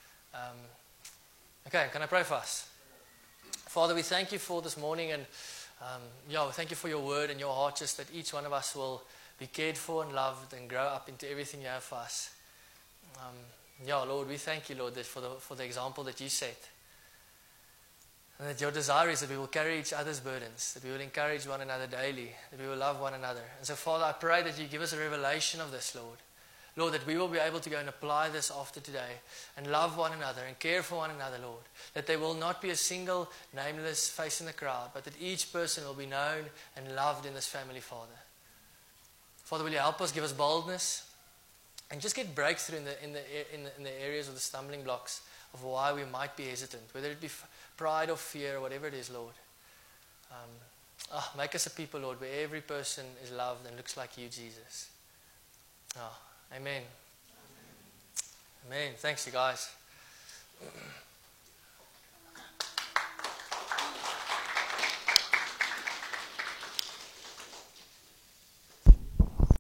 Okay, can I pray for us? Father, we thank you for this morning, and we thank you for your word and your heart, just that each one of us will be cared for and loved and grow up into everything you have for us. Lord, we thank you, Lord, that for the example that you set. And that your desire is that we will carry each other's burdens, that we will encourage one another daily, that we will love one another. And so, Father, I pray that you give us a revelation of this, Lord. Lord, that we will be able to go and apply this after today and love one another and care for one another, Lord. That there will not be a single nameless face in the crowd, but that each person will be known and loved in this family, Father. Father, will you help us, give us boldness, and just get breakthrough in the areas of the stumbling blocks of why we might be hesitant, whether it be pride or fear or whatever it is, Lord. Make us a people, Lord, where every person is loved and looks like you, Jesus. Amen. Amen. Thanks, you guys.